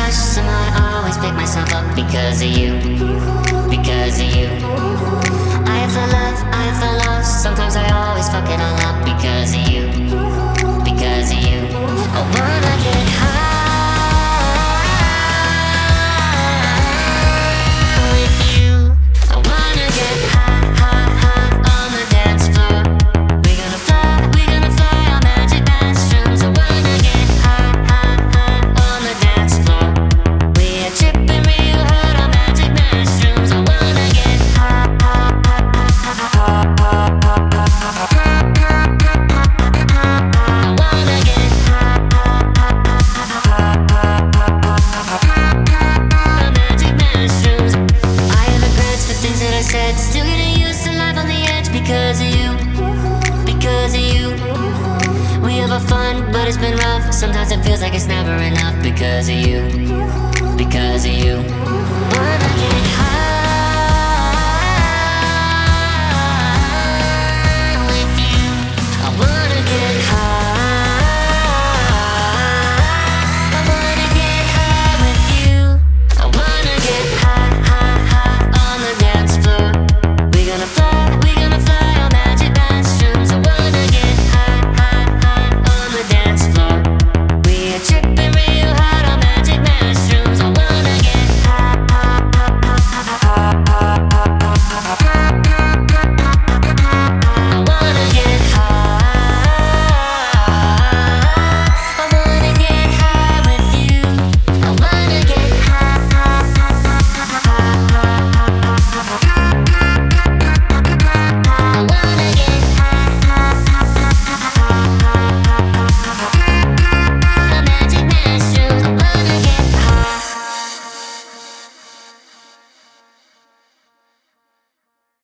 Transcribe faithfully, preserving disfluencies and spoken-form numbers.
rush, somehow I always pick myself up because of you, because of you. I feel love, I feel lost, sometimes I always fuck it all up because of you, because of you. I wanna get high with you. I wanna get high, high, high on the dance floor. We're gonna fly, we're gonna fly on magic mushrooms. I wanna get high, high, high on the dance floor. We are tripping real hard on magic mushrooms. I wanna get high, high, high, high, high, high, high, high. I wanna get high, high, high, high, high, on magic mushrooms. I have regrets for things that I said. Still getting used to life on the edge because of you, because of you. We have our fun, but it's been rough. Sometimes it feels like it's never enough because of you, because of you. Wanna get high